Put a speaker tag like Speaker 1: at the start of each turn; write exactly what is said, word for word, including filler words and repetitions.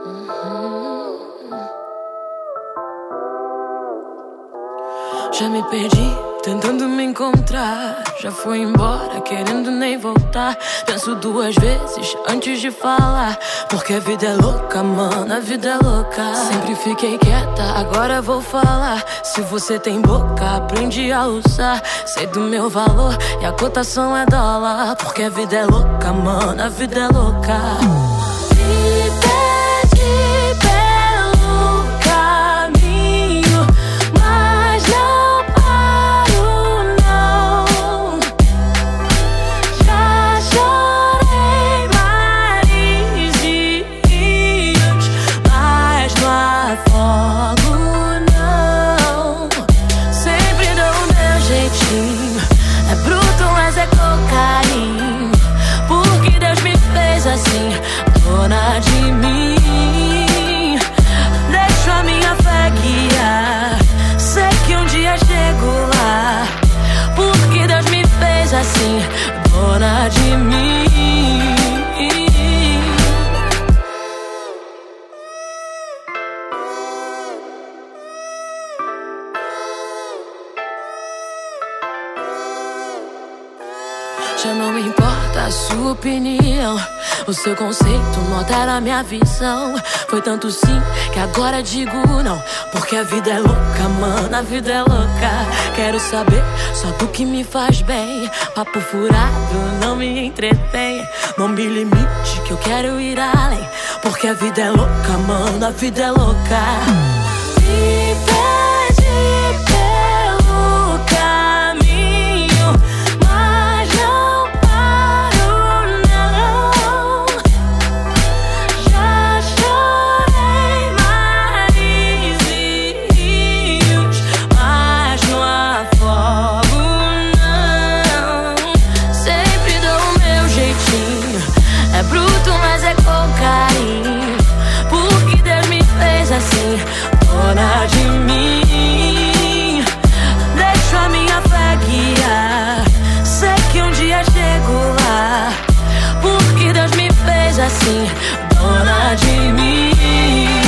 Speaker 1: Já me perdi, tentando me encontrar. Já fui embora, querendo nem voltar. Penso duas vezes antes de falar, porque a vida é louca, mano, a vida é louca. Sempre fiquei quieta, agora vou falar. Se você tem boca, aprende a usar. Sei do meu valor e a cotação é dólar, porque a vida é louca, mano, a vida é louca. Me pede pelo caminho, mas não paro, não. Já chorei mares e rios, mas não afogo, não. Sempre dou o meu jeitinho, é bruto, mas é com carinho, porque Deus me fez assim, dona de mim. Deixo a minha fé guiar, sei que um dia chego lá, porque Deus me fez assim, dona de mim. Já não importa a sua opinião, o seu conceito não altera a minha visão. Foi tanto sim que agora digo não, porque a vida é louca, mano, a vida é louca. Quero saber só do que me faz bem. Papo furado não me entretém. Não me limite que eu quero ir além, porque a vida é louca, mano, a vida é louca. Me pede pelo caminho, mas não paro, não. Já chorei mares e rios, mas não afogo, não. Sempre dou o meu jeitinho, é bruto, mas é com carinho, porque Deus me fez assim, dona de mim. Deixo a minha fé guiar, sei que um dia chego lá, porque Deus me fez assim, dona de mim.